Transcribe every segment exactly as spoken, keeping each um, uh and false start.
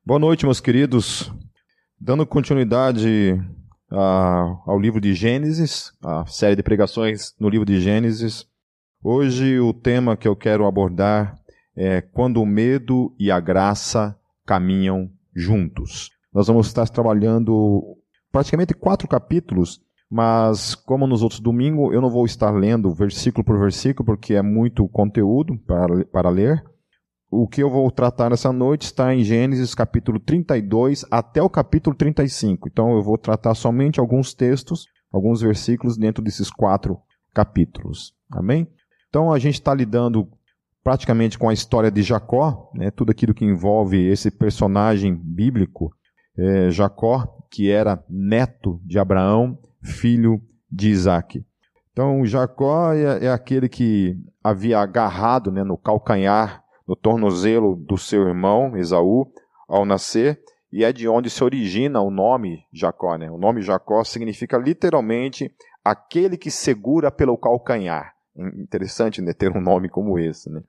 Boa noite, meus queridos. Dando continuidade a, ao livro de Gênesis, a série de pregações no livro de Gênesis. Hoje o tema que eu quero abordar é quando o medo e a graça caminham juntos. Nós vamos estar trabalhando praticamente quatro capítulos, mas como nos outros domingos eu não vou estar lendo versículo por versículo, porque é muito conteúdo para, para ler. O que eu vou tratar nessa noite está em Gênesis capítulo trinta e dois até o capítulo trinta e cinco. Então eu vou tratar somente alguns textos, alguns versículos dentro desses quatro capítulos. Amém? Então a gente está lidando praticamente com a história de Jacó, né? Tudo aquilo que envolve esse personagem bíblico, é, Jacó, que era neto de Abraão, filho de Isaac. Então Jacó é, é aquele que havia agarrado, né, no calcanhar, no tornozelo do seu irmão Esaú ao nascer, e é de onde se origina o nome Jacó, né? O nome Jacó significa literalmente aquele que segura pelo calcanhar. Interessante, né, ter um nome como esse, né?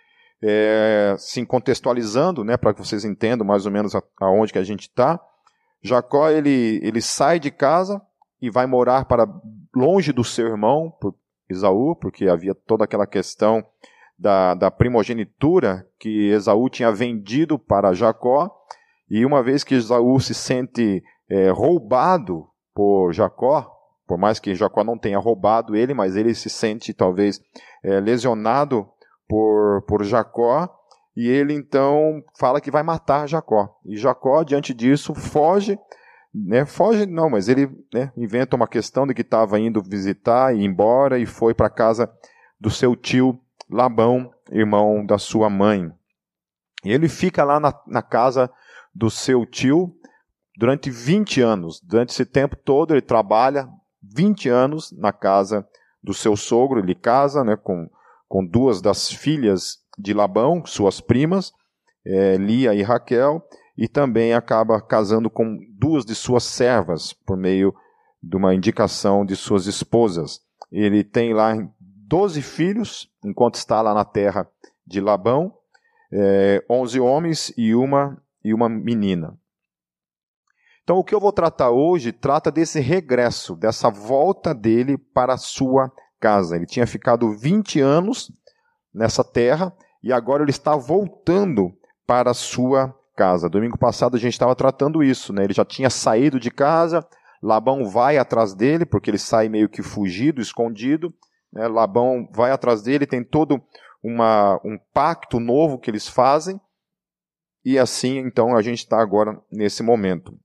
É, sim, contextualizando, né, para que vocês entendam mais ou menos a, aonde que a gente está, Jacó ele, ele sai de casa e vai morar para longe do seu irmão Esaú, porque havia toda aquela questão Da, da primogenitura que Esaú tinha vendido para Jacó, e uma vez que Esaú se sente é, roubado por Jacó, por mais que Jacó não tenha roubado ele, mas ele se sente talvez é, lesionado por, por Jacó, e ele então fala que vai matar Jacó. E Jacó, diante disso, foge, né, foge não, mas ele né, inventa uma questão de que estava indo visitar e ir embora, e foi para a casa do seu tio Labão, irmão da sua mãe. E ele fica lá na, na casa do seu tio durante vinte anos. Durante esse tempo todo ele trabalha vinte anos na casa do seu sogro. Ele casa né, com, com duas das filhas de Labão, suas primas, é, Lia e Raquel, e também acaba casando com duas de suas servas, por meio de uma indicação de suas esposas. Ele tem lá doze filhos, enquanto está lá na terra de Labão, é, onze homens e uma, e uma menina. Então o que eu vou tratar hoje, trata desse regresso, dessa volta dele para a sua casa. Ele tinha ficado vinte anos nessa terra, e agora ele está voltando para a sua casa. Domingo passado a gente estava tratando isso, né? Ele já tinha saído de casa, Labão vai atrás dele, porque ele sai meio que fugido, escondido, né? Labão vai atrás dele, tem todo uma, um pacto novo que eles fazem, e assim então a gente está agora nesse momento.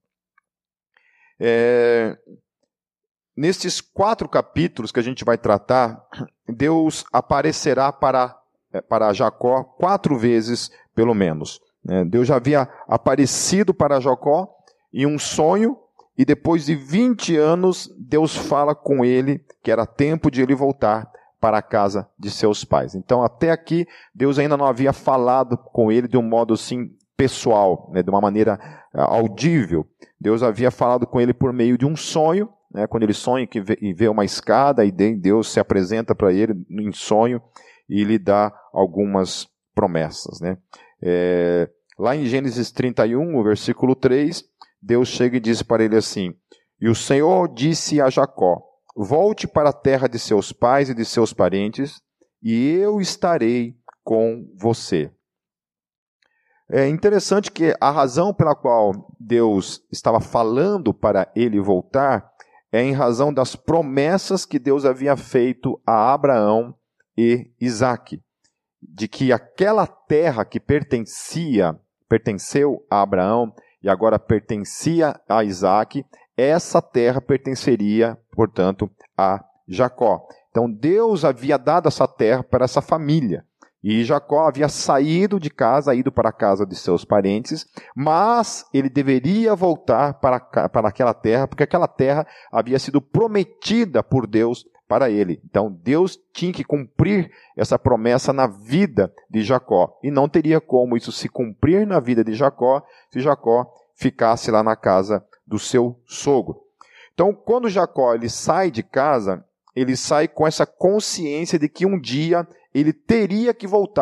É, nestes quatro capítulos que a gente vai tratar, Deus aparecerá para, para Jacó quatro vezes pelo menos. Né? Deus já havia aparecido para Jacó em um sonho, e depois de vinte anos, Deus fala com ele que era tempo de ele voltar para a casa de seus pais. Então, até aqui, Deus ainda não havia falado com ele de um modo assim pessoal, né, de uma maneira uh, audível. Deus havia falado com ele por meio de um sonho, né, quando ele sonha que vê, e vê uma escada, e Deus se apresenta para ele em sonho e lhe dá algumas promessas. Né. É, lá em Gênesis trinta e um, o versículo três, Deus chega e diz para ele assim: "E o Senhor disse a Jacó: volte para a terra de seus pais e de seus parentes, e eu estarei com você." É interessante que a razão pela qual Deus estava falando para ele voltar é em razão das promessas que Deus havia feito a Abraão e Isaque, de que aquela terra que pertencia, pertenceu a Abraão e agora pertencia a Isaque, essa terra pertenceria, portanto, a Jacó. Então Deus havia dado essa terra para essa família. E Jacó havia saído de casa, ido para a casa de seus parentes, mas ele deveria voltar para, para aquela terra, porque aquela terra havia sido prometida por Deus para ele. Então Deus tinha que cumprir essa promessa na vida de Jacó. E não teria como isso se cumprir na vida de Jacó, se Jacó ficasse lá na casa do seu sogro. Então, quando Jacó ele sai de casa, ele sai com essa consciência de que um dia ele teria que voltar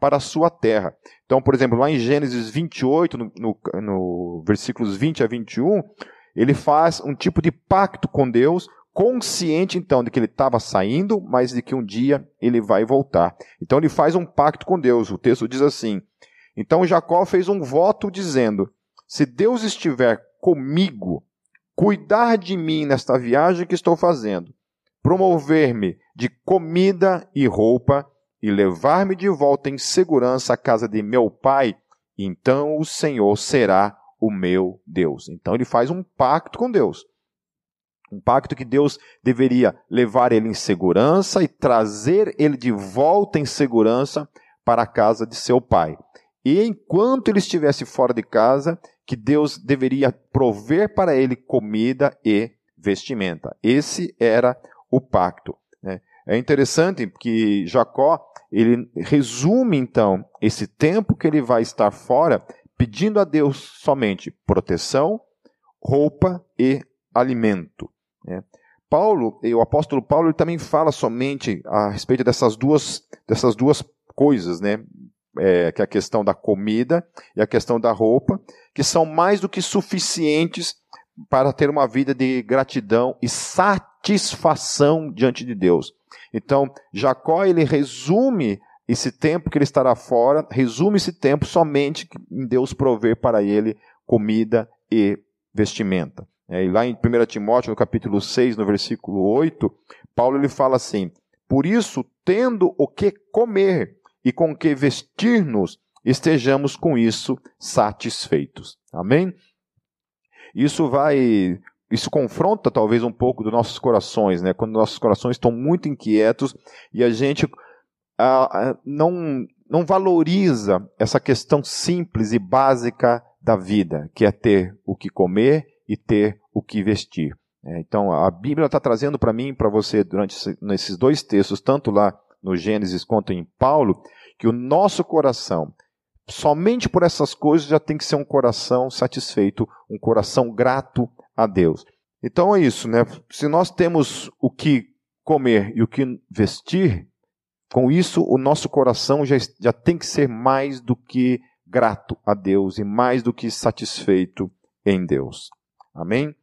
para a sua terra. Então, por exemplo, lá em Gênesis vinte e oito, no, no, no versículos vinte a vinte e um, ele faz um tipo de pacto com Deus, consciente então de que ele estava saindo, mas de que um dia ele vai voltar. Então ele faz um pacto com Deus. O texto diz assim: então Jacó fez um voto dizendo: se Deus estiver comigo, cuidar de mim nesta viagem que estou fazendo, promover-me de comida e roupa e levar-me de volta em segurança à casa de meu pai, então o Senhor será o meu Deus. Então ele faz um pacto com Deus. Um pacto que Deus deveria levar ele em segurança e trazer ele de volta em segurança para a casa de seu pai. E enquanto ele estivesse fora de casa, que Deus deveria prover para ele comida e vestimenta. Esse era o pacto. Né? É interessante que Jacó, ele resume então esse tempo que ele vai estar fora, pedindo a Deus somente proteção, roupa e alimento. Né? Paulo, o apóstolo Paulo, ele também fala somente a respeito dessas duas, dessas duas coisas, né? É, que é a questão da comida e a questão da roupa, que são mais do que suficientes para ter uma vida de gratidão e satisfação diante de Deus. Então, Jacó, ele resume esse tempo que ele estará fora, resume esse tempo somente em Deus prover para ele comida e vestimenta. É, e lá em primeiro Timóteo, no capítulo seis, no versículo oito, Paulo ele fala assim: por isso, tendo o que comer e com que vestir-nos, estejamos com isso satisfeitos. Amém? Isso vai, isso confronta talvez um pouco dos nossos corações, né? Quando nossos corações estão muito inquietos e a gente ah, ah, não, não valoriza essa questão simples e básica da vida, que é ter o que comer e ter o que vestir. É, então, a Bíblia está trazendo para mim e para você, durante nesses dois textos, tanto lá no Gênesis quanto em Paulo, que o nosso coração, somente por essas coisas, já tem que ser um coração satisfeito, um coração grato a Deus. Então é isso, né? Se nós temos o que comer e o que vestir, com isso o nosso coração já, já tem que ser mais do que grato a Deus e mais do que satisfeito em Deus. Amém?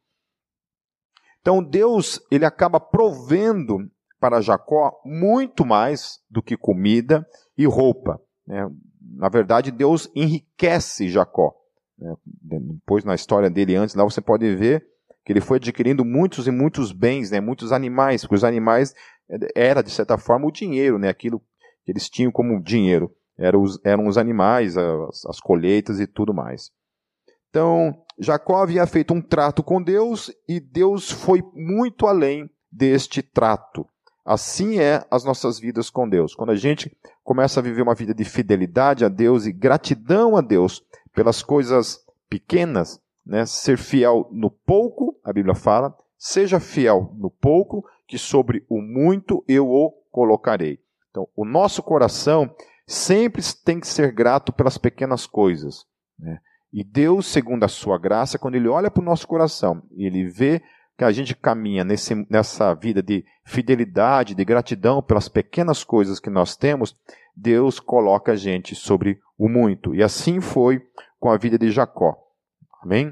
Então Deus, ele acaba provendo para Jacó muito mais do que comida e roupa. Né? Na verdade, Deus enriquece Jacó. Né? Depois, na história dele antes, lá você pode ver que ele foi adquirindo muitos e muitos bens, né? Muitos animais, porque os animais era, de certa forma, o dinheiro, né? Aquilo que eles tinham como dinheiro. Eram os, eram os animais, as, as colheitas e tudo mais. Então, Jacó havia feito um trato com Deus e Deus foi muito além deste trato. Assim é as nossas vidas com Deus. Quando a gente começa a viver uma vida de fidelidade a Deus e gratidão a Deus pelas coisas pequenas, né? Ser fiel no pouco, a Bíblia fala, seja fiel no pouco, que sobre o muito eu o colocarei. Então, o nosso coração sempre tem que ser grato pelas pequenas coisas. Né? E Deus, segundo a sua graça, quando Ele olha para o nosso coração e Ele vê que a gente caminha nesse, nessa vida de fidelidade, de gratidão pelas pequenas coisas que nós temos, Deus coloca a gente sobre o muito. E assim foi com a vida de Jacó. Amém?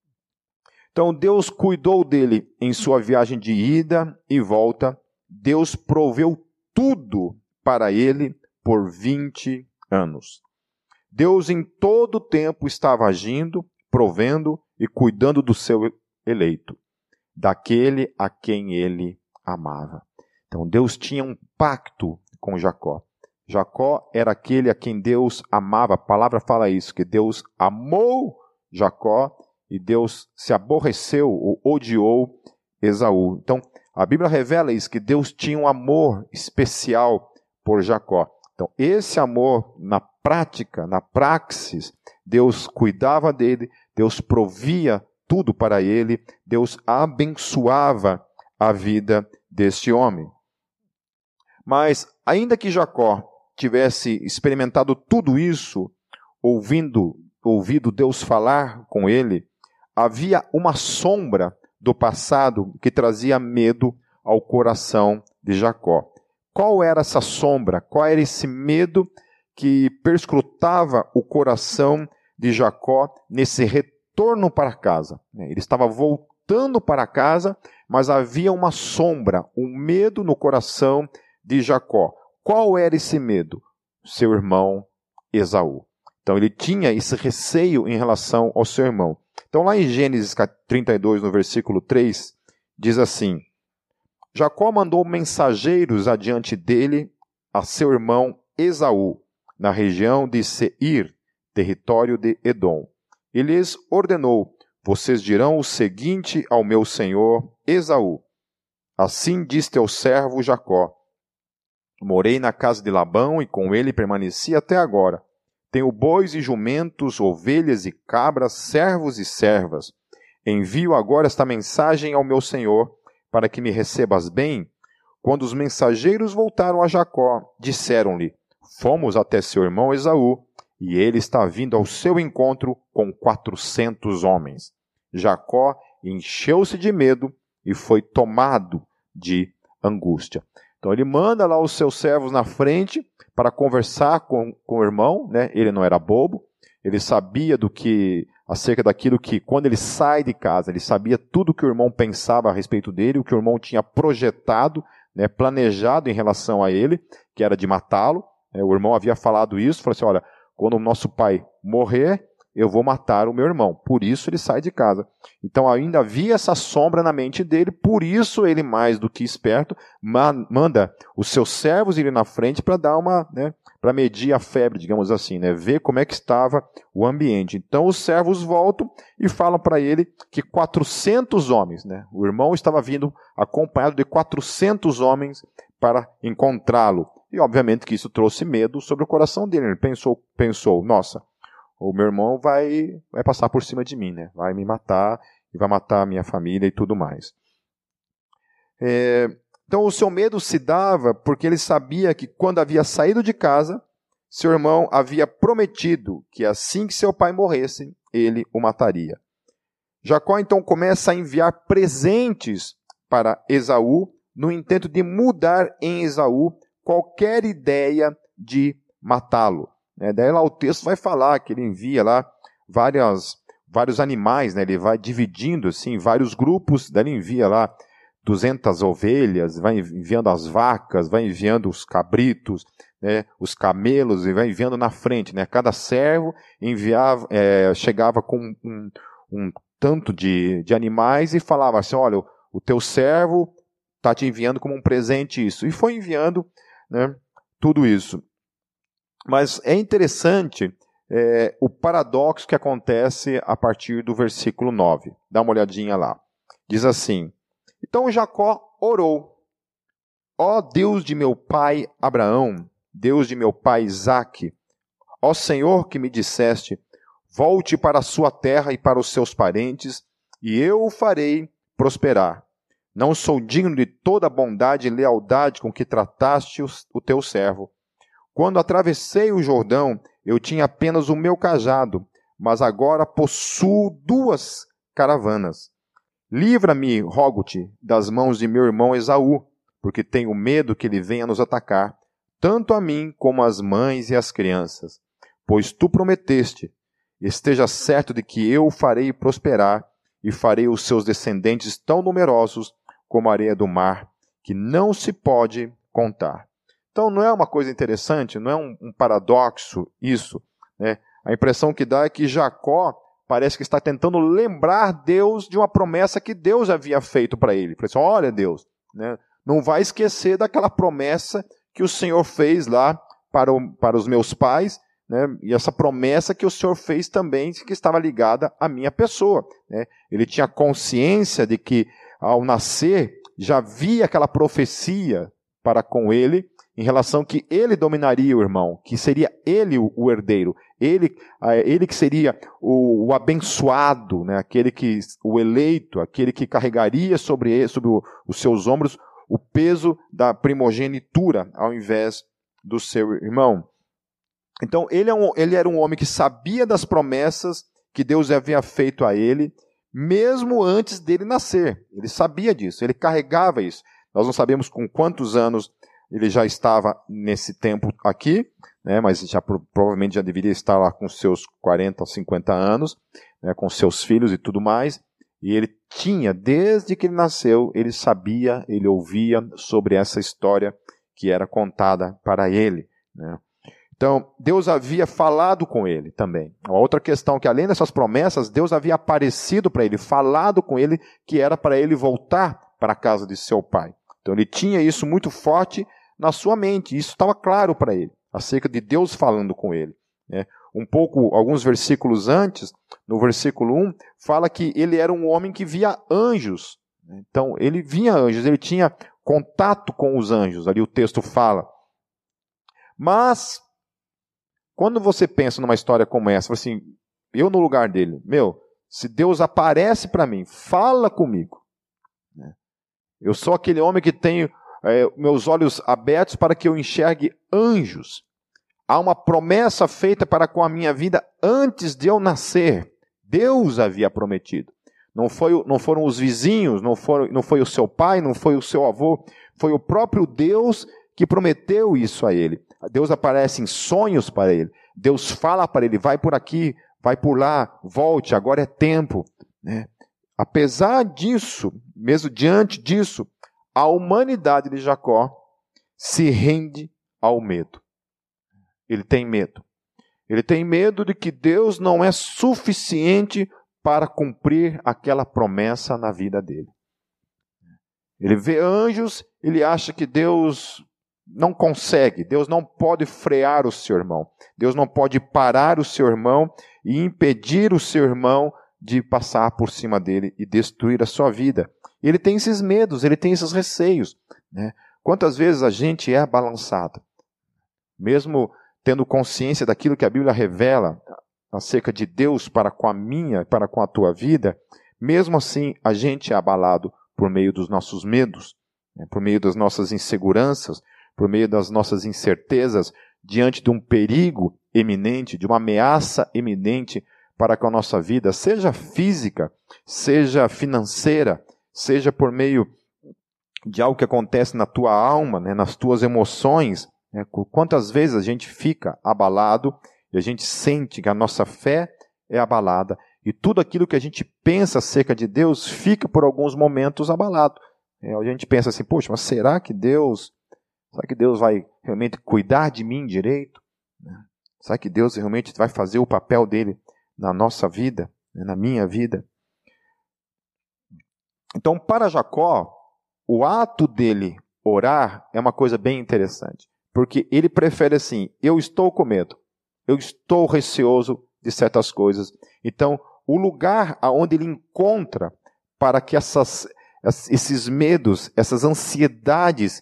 Então Deus cuidou dele em sua viagem de ida e volta. Deus proveu tudo para ele por vinte anos. Deus em todo o tempo estava agindo, provendo e cuidando do seu eleito, daquele a quem ele amava. Então Deus tinha um pacto com Jacó. Jacó era aquele a quem Deus amava. A palavra fala isso, que Deus amou Jacó e Deus se aborreceu ou odiou Esaú. Então a Bíblia revela isso, que Deus tinha um amor especial por Jacó. Então esse amor, na prática, na praxis, Deus cuidava dele, Deus provia tudo para ele, Deus abençoava a vida deste homem. Mas, ainda que Jacó tivesse experimentado tudo isso, ouvindo, ouvido Deus falar com ele, havia uma sombra do passado que trazia medo ao coração de Jacó. Qual era essa sombra? Qual era esse medo que perscrutava o coração de Jacó nesse retorno para casa. Ele estava voltando para casa, mas havia uma sombra, um medo no coração de Jacó. Qual era esse medo? Seu irmão Esaú. Então ele tinha esse receio em relação ao seu irmão. Então lá em Gênesis trinta e dois, no versículo três, diz assim: Jacó mandou mensageiros adiante dele a seu irmão Esaú, na região de Seir, território de Edom. E lhes ordenou: vocês dirão o seguinte ao meu senhor Esaú: assim diz teu servo Jacó: morei na casa de Labão e com ele permaneci até agora. Tenho bois e jumentos, ovelhas e cabras, servos e servas. Envio agora esta mensagem ao meu senhor, para que me recebas bem. Quando os mensageiros voltaram a Jacó, disseram-lhe: fomos até seu irmão Esaú, e ele está vindo ao seu encontro com quatrocentos homens. Jacó encheu-se de medo e foi tomado de angústia. Então ele manda lá os seus servos na frente para conversar com, com o irmão, né? Ele não era bobo, ele sabia do que, acerca daquilo que, quando ele sai de casa, ele sabia tudo o que o irmão pensava a respeito dele, o que o irmão tinha projetado, né, planejado em relação a ele, que era de matá-lo. O irmão havia falado isso, falou assim: olha, quando o nosso pai morrer, eu vou matar o meu irmão. Por isso ele sai de casa. Então ainda havia essa sombra na mente dele, por isso ele, mais do que esperto, manda os seus servos irem na frente para dar uma, né, para medir a febre, digamos assim, né, ver como é que estava o ambiente. Então os servos voltam e falam para ele que quatrocentos homens, né, o irmão estava vindo acompanhado de quatrocentos homens para encontrá-lo. E obviamente que isso trouxe medo sobre o coração dele. Ele pensou, pensou, nossa, o meu irmão vai, vai passar por cima de mim, né? Vai me matar e vai matar a minha família e tudo mais. É, então o seu medo se dava porque ele sabia que quando havia saído de casa, seu irmão havia prometido que assim que seu pai morresse, ele o mataria. Jacó então começa a enviar presentes para Esaú, no intento de mudar em Esaú qualquer ideia de matá-lo. É, daí lá o texto vai falar que ele envia lá várias, vários animais, né? Ele vai dividindo assim, vários grupos, daí ele envia lá duzentas ovelhas, vai enviando as vacas, vai enviando os cabritos, né? Os camelos, e vai enviando na frente. Né? Cada servo enviava, é, chegava com um, um tanto de, de animais e falava assim: olha, o, o teu servo está te enviando como um presente isso. E foi enviando, né, tudo isso. Mas é interessante é, o paradoxo que acontece a partir do versículo nove. Dá uma olhadinha lá. Diz assim: então Jacó orou: ó Deus de meu pai Abraão, Deus de meu pai Isaque, ó Senhor que me disseste: volte para a sua terra e para os seus parentes, e eu o farei prosperar. Não sou digno de toda a bondade e lealdade com que trataste o teu servo. Quando atravessei o Jordão, eu tinha apenas o meu cajado, mas agora possuo duas caravanas. Livra-me, rogo-te, das mãos de meu irmão Esaú, porque tenho medo que ele venha nos atacar, tanto a mim como as mães e as crianças. Pois tu prometeste: esteja certo de que eu o farei prosperar, e farei os seus descendentes tão numerosos como a areia do mar, que não se pode contar. Então não é uma coisa interessante, não é um, um paradoxo isso, né? A impressão que dá é que Jacó parece que está tentando lembrar Deus de uma promessa que Deus havia feito para ele. Ele falou assim: olha Deus, né, não vai esquecer daquela promessa que o Senhor fez lá para, o, para os meus pais, né, e essa promessa que o Senhor fez também, que estava ligada à minha pessoa. Né? Ele tinha consciência de que ao nascer já havia aquela profecia para com ele, em relação que ele dominaria o irmão, que seria ele o, o herdeiro, ele, ele que seria o, o abençoado, né? Aquele que, o eleito, aquele que carregaria sobre, ele, sobre o, os seus ombros o peso da primogenitura, ao invés do seu irmão. Então ele, é um, ele era um homem que sabia das promessas que Deus havia feito a ele, mesmo antes dele nascer. Ele sabia disso, ele carregava isso. Nós não sabemos com quantos anos ele já estava nesse tempo aqui, né, mas já, provavelmente já deveria estar lá com seus quarenta ou cinquenta anos, né, com seus filhos e tudo mais. E ele tinha, desde que ele nasceu, ele sabia, ele ouvia sobre essa história que era contada para ele, né. Então, Deus havia falado com ele também. Uma outra questão que, além dessas promessas, Deus havia aparecido para ele, falado com ele, que era para ele voltar para a casa de seu pai. Então, ele tinha isso muito forte na sua mente. Isso estava claro para ele, acerca de Deus falando com ele, né? Um pouco, alguns versículos antes, no versículo um, fala que ele era um homem que via anjos. Então, ele via anjos, ele tinha contato com os anjos. Ali o texto fala. Mas quando você pensa numa história como essa, assim, eu no lugar dele, meu, se Deus aparece para mim, fala comigo. Eu sou aquele homem que tenho é, meus olhos abertos para que eu enxergue anjos. Há uma promessa feita para com a minha vida antes de eu nascer. Deus havia prometido. Não, foi, não foram os vizinhos, não, foram, não foi o seu pai, não foi o seu avô, foi o próprio Deus que prometeu isso a ele. Deus aparece em sonhos para ele. Deus fala para ele, vai por aqui, vai por lá, volte, agora é tempo. Né? Apesar disso, mesmo diante disso, a humanidade de Jacó se rende ao medo. Ele tem medo. Ele tem medo de que Deus não é suficiente para cumprir aquela promessa na vida dele. Ele vê anjos, ele acha que Deus não consegue, Deus não pode frear o seu irmão, Deus não pode parar o seu irmão e impedir o seu irmão de passar por cima dele e destruir a sua vida. Ele tem esses medos, ele tem esses receios, né? Quantas vezes a gente é balançado, mesmo tendo consciência daquilo que a Bíblia revela acerca de Deus para com a minha, para com a tua vida, mesmo assim a gente é abalado por meio dos nossos medos, né? Por meio das nossas inseguranças, por meio das nossas incertezas, diante de um perigo eminente, de uma ameaça eminente para com a nossa vida, seja física, seja financeira, seja por meio de algo que acontece na tua alma, né, nas tuas emoções. Né? Quantas vezes a gente fica abalado e a gente sente que a nossa fé é abalada e tudo aquilo que a gente pensa acerca de Deus fica por alguns momentos abalado. É, a gente pensa assim, poxa, mas será que Deus... Será que Deus vai realmente cuidar de mim direito? Será que Deus realmente vai fazer o papel dele na nossa vida, na minha vida? Então, para Jacó, o ato dele orar é uma coisa bem interessante. Porque ele prefere assim, eu estou com medo, eu estou receoso de certas coisas. Então, o lugar aonde ele encontra para que essas, esses medos, essas ansiedades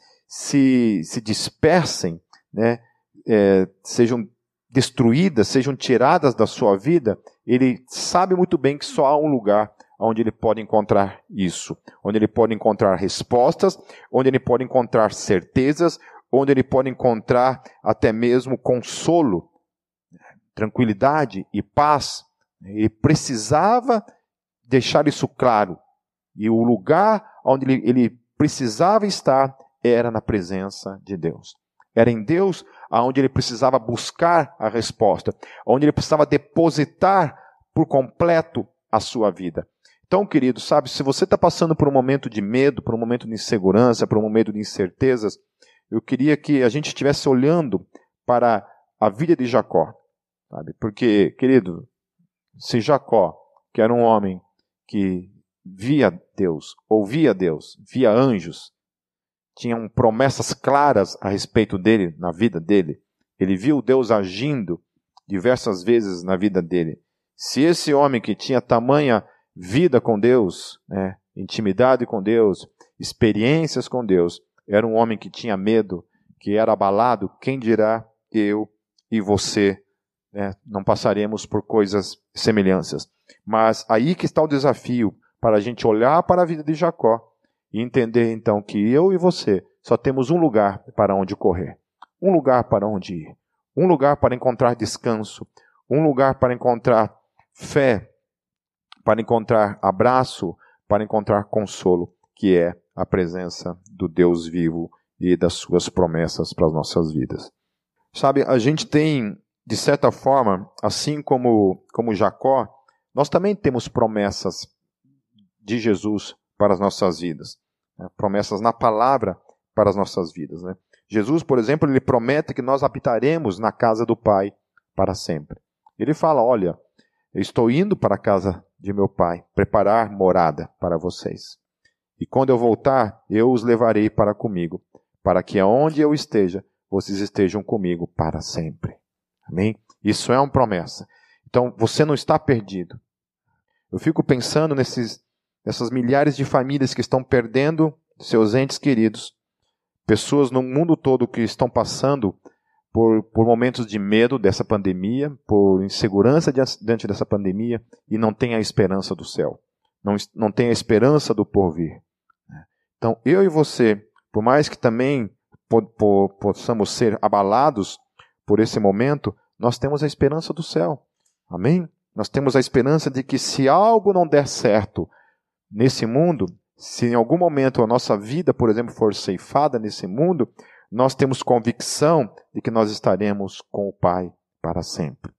se, se dispersem, né, é, sejam destruídas, sejam tiradas da sua vida, ele sabe muito bem que só há um lugar onde ele pode encontrar isso, onde ele pode encontrar respostas, onde ele pode encontrar certezas, onde ele pode encontrar até mesmo consolo, tranquilidade e paz. Ele precisava deixar isso claro. E o lugar onde ele, ele precisava estar era na presença de Deus. Era em Deus onde ele precisava buscar a resposta, onde ele precisava depositar por completo a sua vida. Então, querido, sabe, se você está passando por um momento de medo, por um momento de insegurança, por um momento de incertezas, eu queria que a gente estivesse olhando para a vida de Jacó, sabe? Porque, querido, se Jacó, que era um homem que via Deus, ouvia Deus, via anjos, tinham promessas claras a respeito dele, na vida dele, ele viu Deus agindo diversas vezes na vida dele. Se esse homem que tinha tamanha vida com Deus, né, intimidade com Deus, experiências com Deus, era um homem que tinha medo, que era abalado, quem dirá eu e você, né, não passaremos por coisas semelhantes. Mas aí que está o desafio, para a gente olhar para a vida de Jacó e entender então que eu e você só temos um lugar para onde correr, um lugar para onde ir, um lugar para encontrar descanso, um lugar para encontrar fé, para encontrar abraço, para encontrar consolo, que é a presença do Deus vivo e das suas promessas para as nossas vidas. Sabe, a gente tem, de certa forma, assim como, como Jacó, nós também temos promessas de Jesus para as nossas vidas. Né? Promessas na palavra para as nossas vidas. Né? Jesus, por exemplo, ele promete que nós habitaremos na casa do Pai para sempre. Ele fala, olha, eu estou indo para a casa de meu Pai, preparar morada para vocês. E quando eu voltar, eu os levarei para comigo, para que aonde eu esteja, vocês estejam comigo para sempre. Amém? Isso é uma promessa. Então, você não está perdido. Eu fico pensando nesses, nessas milhares de famílias que estão perdendo seus entes queridos, pessoas no mundo todo que estão passando por, por momentos de medo dessa pandemia, por insegurança diante dessa pandemia, e não tem a esperança do céu. Não, não tem a esperança do porvir. Então, eu e você, por mais que também po, po, possamos ser abalados por esse momento, nós temos a esperança do céu. Amém? Nós temos a esperança de que se algo não der certo nesse mundo, se em algum momento a nossa vida, por exemplo, for ceifada nesse mundo, nós temos convicção de que nós estaremos com o Pai para sempre.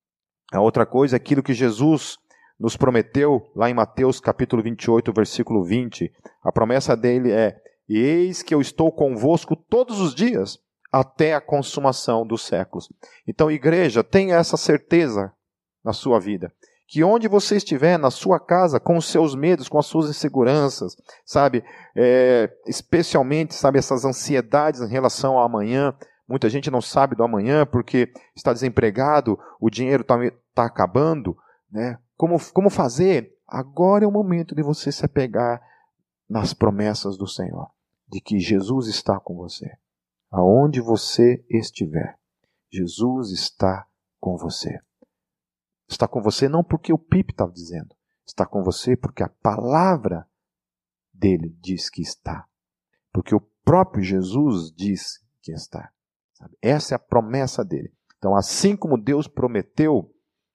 A outra coisa é aquilo que Jesus nos prometeu lá em Mateus capítulo vinte e oito, versículo vinte. A promessa dele é: eis que eu estou convosco todos os dias, até a consumação dos séculos. Então, igreja, tenha essa certeza na sua vida, que onde você estiver, na sua casa, com os seus medos, com as suas inseguranças, sabe, é, especialmente, sabe, essas ansiedades em relação ao amanhã. Muita gente não sabe do amanhã porque está desempregado, o dinheiro está tá acabando, né? Como, como fazer? Agora é o momento de você se apegar nas promessas do Senhor, de que Jesus está com você. Aonde você estiver, Jesus está com você. Está com você não porque o Pipe está dizendo, está com você porque a palavra dele diz que está. Porque o próprio Jesus diz que está. Sabe? Essa é a promessa dele. Então, assim como Deus prometeu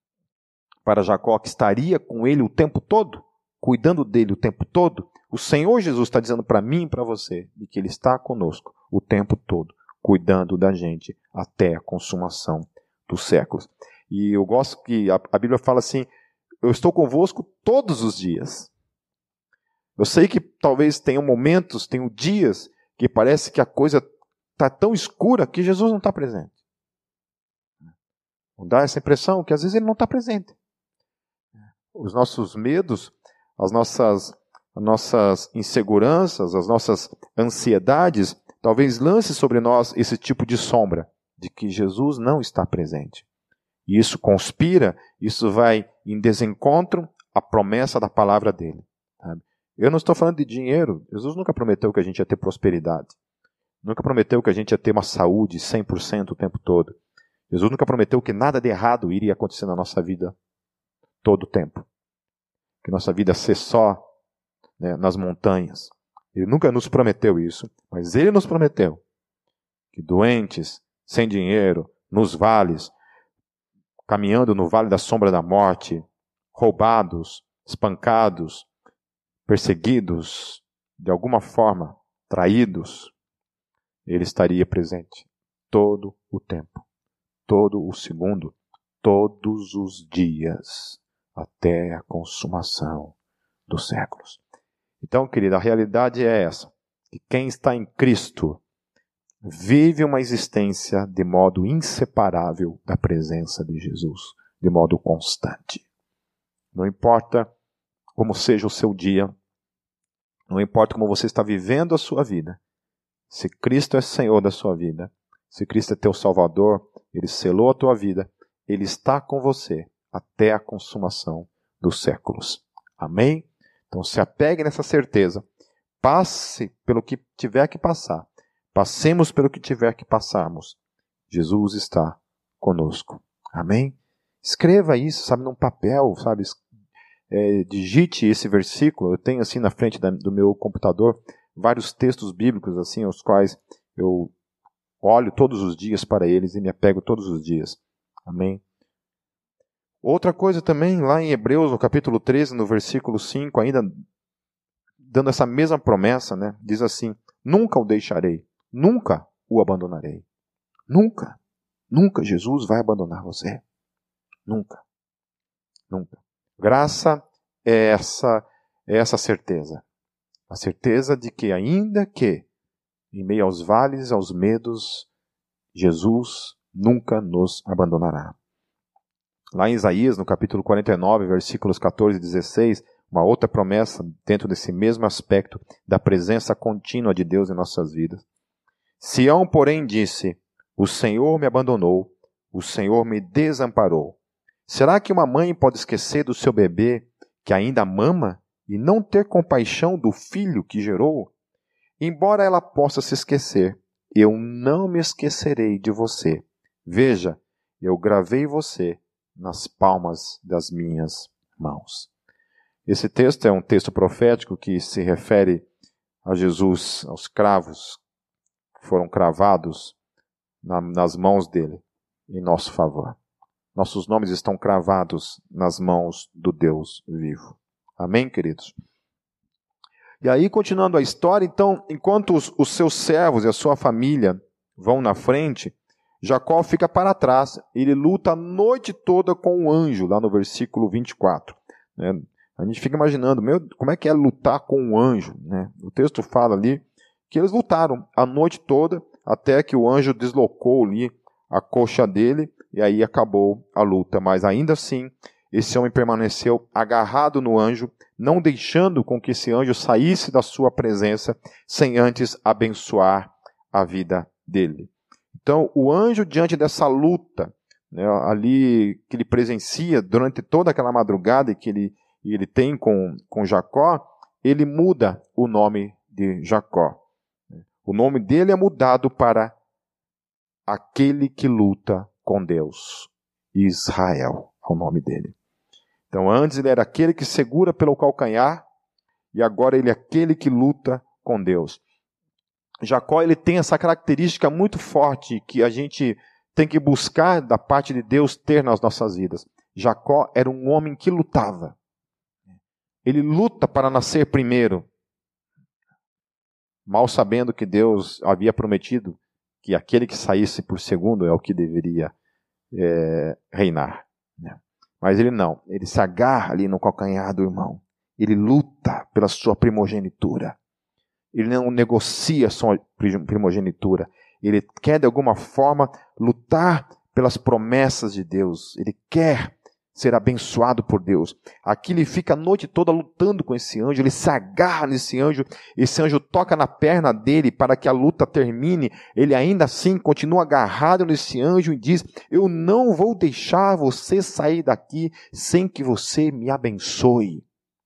para Jacó que estaria com ele o tempo todo, cuidando dele o tempo todo, o Senhor Jesus está dizendo para mim e para você de que ele está conosco o tempo todo, cuidando da gente até a consumação dos séculos. E eu gosto que a, a Bíblia fala assim, eu estou convosco todos os dias. Eu sei que talvez tenham momentos, tenham dias que parece que a coisa está tão escura que Jesus não está presente. Não dá essa impressão que às vezes ele não está presente. Os nossos medos, as nossas, as nossas inseguranças, as nossas ansiedades, talvez lance sobre nós esse tipo de sombra, de que Jesus não está presente. E isso conspira, isso vai em desencontro à promessa da palavra dele. Sabe? Eu não estou falando de dinheiro. Jesus nunca prometeu que a gente ia ter prosperidade. Nunca prometeu que a gente ia ter uma saúde cem por cento o tempo todo. Jesus nunca prometeu que nada de errado iria acontecer na nossa vida todo o tempo. Que nossa vida ia ser só, né, nas montanhas. Ele nunca nos prometeu isso, mas ele nos prometeu que doentes, sem dinheiro, nos vales, caminhando no vale da sombra da morte, roubados, espancados, perseguidos, de alguma forma, traídos, ele estaria presente todo o tempo, todo o segundo, todos os dias, até a consumação dos séculos. Então, querida, a realidade é essa, que quem está em Cristo vive uma existência de modo inseparável da presença de Jesus, de modo constante. Não importa como seja o seu dia, não importa como você está vivendo a sua vida, se Cristo é Senhor da sua vida, se Cristo é teu Salvador, Ele selou a tua vida, Ele está com você até a consumação dos séculos. Amém? Então se apegue nessa certeza, passe pelo que tiver que passar, passemos pelo que tiver que passarmos. Jesus está conosco. Amém? Escreva isso, sabe, num papel, sabe? É, digite esse versículo. Eu tenho assim na frente da, do meu computador vários textos bíblicos assim, aos quais eu olho todos os dias para eles e me apego todos os dias. Amém? Outra coisa também, lá em Hebreus, no capítulo treze, no versículo cinco, ainda dando essa mesma promessa, né? Diz assim, nunca o deixarei, nunca o abandonarei. Nunca, nunca Jesus vai abandonar você. Nunca, nunca. Graça é essa, é essa certeza. A certeza de que ainda que, em meio aos vales, aos medos, Jesus nunca nos abandonará. Lá em Isaías, no capítulo quarenta e nove, versículos catorze e dezesseis, uma outra promessa dentro desse mesmo aspecto da presença contínua de Deus em nossas vidas. Sião, porém, disse: o Senhor me abandonou, o Senhor me desamparou. Será que uma mãe pode esquecer do seu bebê que ainda mama e não ter compaixão do filho que gerou? Embora ela possa se esquecer, eu não me esquecerei de você. Veja, eu gravei você nas palmas das minhas mãos. Esse texto é um texto profético que se refere a Jesus, aos cravos que foram cravados na, nas mãos dele, em nosso favor. Nossos nomes estão cravados nas mãos do Deus vivo. Amém, queridos? E aí, continuando a história, então, enquanto os, os seus servos e a sua família vão na frente, Jacó fica para trás. Ele luta a noite toda com o anjo, lá no versículo vinte e quatro. Né? A gente fica imaginando, meu, como é que é lutar com um anjo? Né? O texto fala ali que eles lutaram a noite toda, até que o anjo deslocou ali a coxa dele, e aí acabou a luta. Mas ainda assim, esse homem permaneceu agarrado no anjo, não deixando com que esse anjo saísse da sua presença, sem antes abençoar a vida dele. Então, o anjo, diante dessa luta, né, ali que ele presencia durante toda aquela madrugada que ele, ele tem com, com Jacó, ele muda o nome de Jacó. O nome dele é mudado para aquele que luta com Deus. Israel é o nome dele. Então, antes ele era aquele que segura pelo calcanhar, e agora ele é aquele que luta com Deus. Jacó, ele tem essa característica muito forte que a gente tem que buscar da parte de Deus ter nas nossas vidas. Jacó era um homem que lutava. Ele luta para nascer primeiro, mal sabendo que Deus havia prometido que aquele que saísse por segundo é o que deveria é, reinar. Né? Mas ele não, ele se agarra ali no calcanhar do irmão. Ele luta pela sua primogenitura. Ele não negocia a sua primogenitura. Ele quer, de alguma forma, lutar pelas promessas de Deus. Ele quer ser abençoado por Deus. Aqui ele fica a noite toda lutando com esse anjo. Ele se agarra nesse anjo. Esse anjo toca na perna dele para que a luta termine. Ele ainda assim continua agarrado nesse anjo e diz: eu não vou deixar você sair daqui sem que você me abençoe.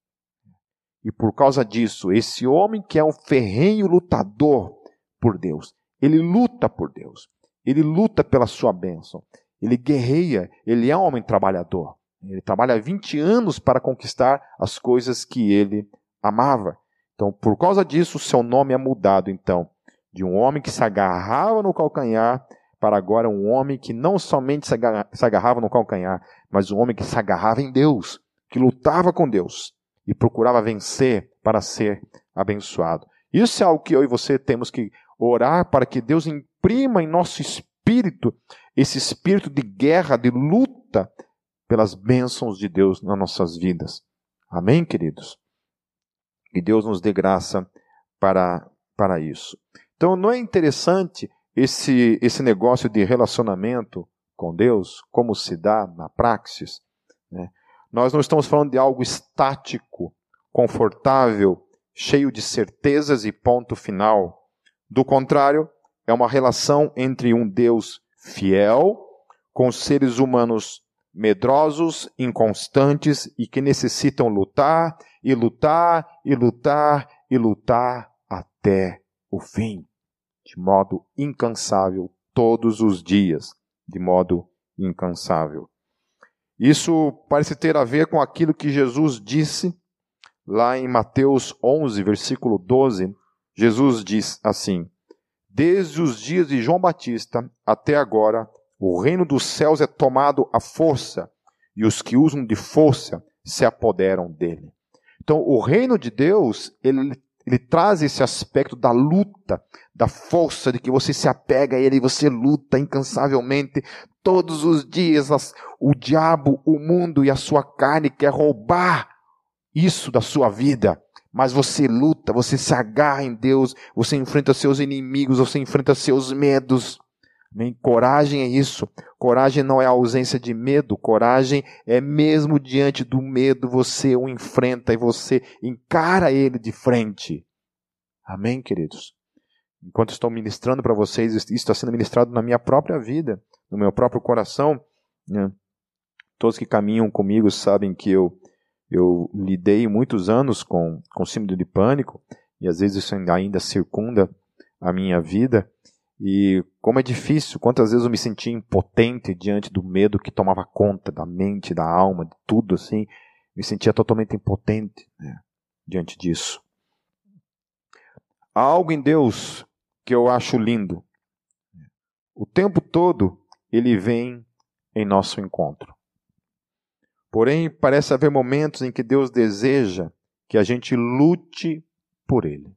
E por causa disso, esse homem que é um ferrenho lutador por Deus, ele luta por Deus, ele luta pela sua bênção, ele guerreia, ele é um homem trabalhador. Ele trabalha vinte anos para conquistar as coisas que ele amava. Então, por causa disso, seu nome é mudado, então, de um homem que se agarrava no calcanhar, para agora um homem que não somente se agarrava no calcanhar, mas um homem que se agarrava em Deus, que lutava com Deus e procurava vencer para ser abençoado. Isso é algo que eu e você temos que orar para que Deus imprima em nosso espírito esse espírito de guerra, de luta pelas bênçãos de Deus nas nossas vidas. Amém, queridos? Que Deus nos dê graça para, para isso. Então, não é interessante esse, esse negócio de relacionamento com Deus, como se dá na praxis, né? Nós não estamos falando de algo estático, confortável, cheio de certezas e ponto final. Do contrário, é uma relação entre um Deus fiel com seres humanos medrosos, inconstantes e que necessitam lutar e lutar e lutar e lutar até o fim, de modo incansável, todos os dias, de modo incansável. Isso parece ter a ver com aquilo que Jesus disse lá em Mateus onze, versículo doze. Jesus diz assim: desde os dias de João Batista até agora, o reino dos céus é tomado à força, e os que usam de força se apoderam dele. Então, o reino de Deus, ele, ele traz esse aspecto da luta, da força, de que você se apega a ele e você luta incansavelmente todos os dias. As, o diabo, o mundo e a sua carne quer roubar isso da sua vida. Mas você luta, você se agarra em Deus, você enfrenta seus inimigos, você enfrenta seus medos. Amém? Coragem é isso. Coragem não é a ausência de medo. Coragem é mesmo diante do medo, você o enfrenta e você encara ele de frente. Amém, queridos? Enquanto estou ministrando para vocês, isso está sendo ministrado na minha própria vida, no meu próprio coração. Né? Todos que caminham comigo sabem que eu, eu lidei muitos anos com, com síndrome de pânico, e às vezes isso ainda circunda a minha vida. E como é difícil, quantas vezes eu me sentia impotente diante do medo que tomava conta da mente, da alma, de tudo assim. Me sentia totalmente impotente, né, diante disso. Há algo em Deus que eu acho lindo. O tempo todo Ele vem em nosso encontro. Porém, parece haver momentos em que Deus deseja que a gente lute por Ele.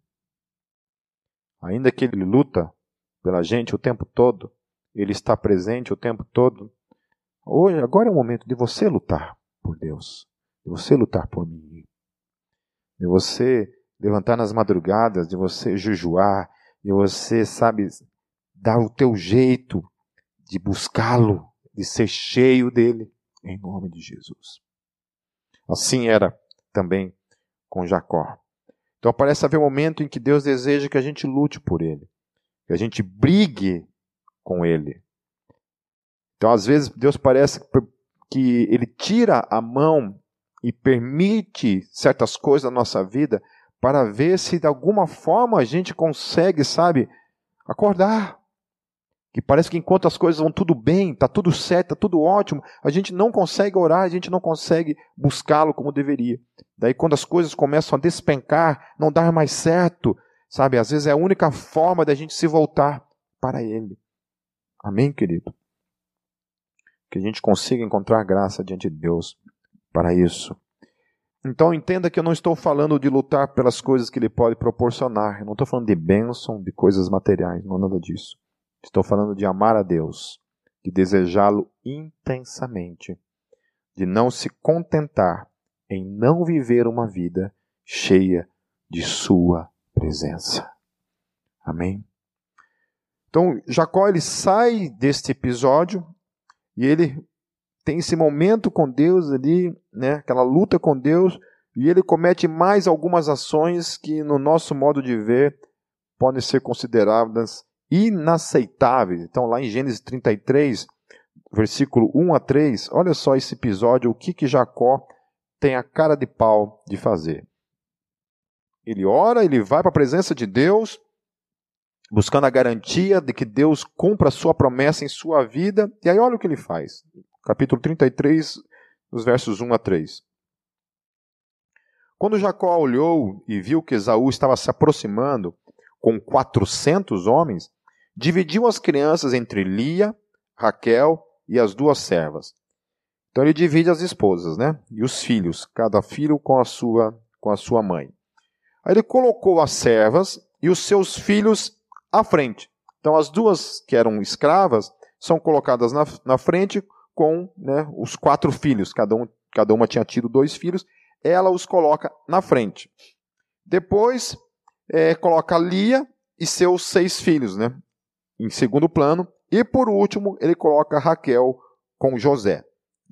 Ainda que Ele luta pela gente o tempo todo, Ele está presente o tempo todo. Hoje, agora é o momento de você lutar por Deus, de você lutar por mim, de você levantar nas madrugadas, de você jejuar, de você, sabe, dar o teu jeito de buscá-lo, de ser cheio dele, em nome de Jesus. Assim era também com Jacó. Então parece haver um momento em que Deus deseja que a gente lute por ele, que a gente brigue com ele. Então, às vezes, Deus parece que Ele tira a mão e permite certas coisas na nossa vida para ver se de alguma forma a gente consegue, sabe, acordar. Que parece que enquanto as coisas vão tudo bem, está tudo certo, está tudo ótimo, a gente não consegue orar, a gente não consegue buscá-lo como deveria. Daí quando as coisas começam a despencar, não dar mais certo, sabe, às vezes é a única forma da gente se voltar para Ele. Amém, querido? Que a gente consiga encontrar graça diante de Deus para isso. Então entenda que eu não estou falando de lutar pelas coisas que Ele pode proporcionar. Eu não estou falando de bênção, de coisas materiais, não é nada disso. Estou falando de amar a Deus, de desejá-lo intensamente, de não se contentar em não viver uma vida cheia de sua presença. Amém? Então, Jacó ele sai deste episódio e ele tem esse momento com Deus ali, né, aquela luta com Deus, e ele comete mais algumas ações que, no nosso modo de ver, podem ser consideradas inaceitáveis. Então, lá em Gênesis trinta e três, versículo um a três, olha só esse episódio, o que, que Jacó tem a cara de pau de fazer. Ele ora, ele vai para a presença de Deus, buscando a garantia de que Deus cumpra a sua promessa em sua vida, e aí olha o que ele faz. Capítulo trinta e três, nos versos um a três. Quando Jacó olhou e viu que Esaú estava se aproximando com quatrocentos homens, dividiu as crianças entre Lia, Raquel e as duas servas. Então ele divide as esposas, né? E os filhos, cada filho com a sua, com a sua mãe. Aí ele colocou as servas e os seus filhos à frente. Então as duas que eram escravas são colocadas na, na frente com, né, os quatro filhos. Cada, um, cada uma tinha tido dois filhos. Ela os coloca na frente. Depois é, coloca Lia e seus seis filhos, né, em segundo plano. E por último ele coloca Raquel com José.